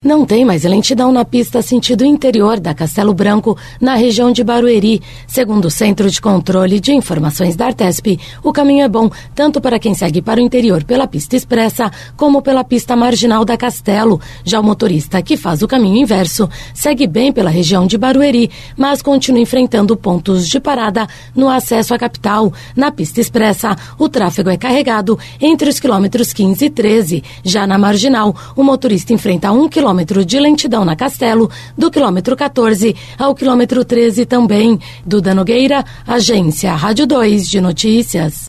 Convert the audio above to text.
Não tem mais lentidão na pista sentido interior da Castelo Branco, na região de Barueri. Segundo o Centro de Controle de Informações da Artesp, o caminho é bom tanto para quem segue para o interior pela pista expressa, como pela pista marginal da Castelo. Já o motorista que faz o caminho inverso segue bem pela região de Barueri, mas continua enfrentando pontos de parada no acesso à capital. Na pista expressa, o tráfego é carregado entre os quilômetros 15 e 13. Já na marginal, o motorista enfrenta 1 quilômetro de lentidão na Castelo, do quilômetro 14 ao quilômetro 13 também. Duda Nogueira, Agência Rádio 2 de Notícias.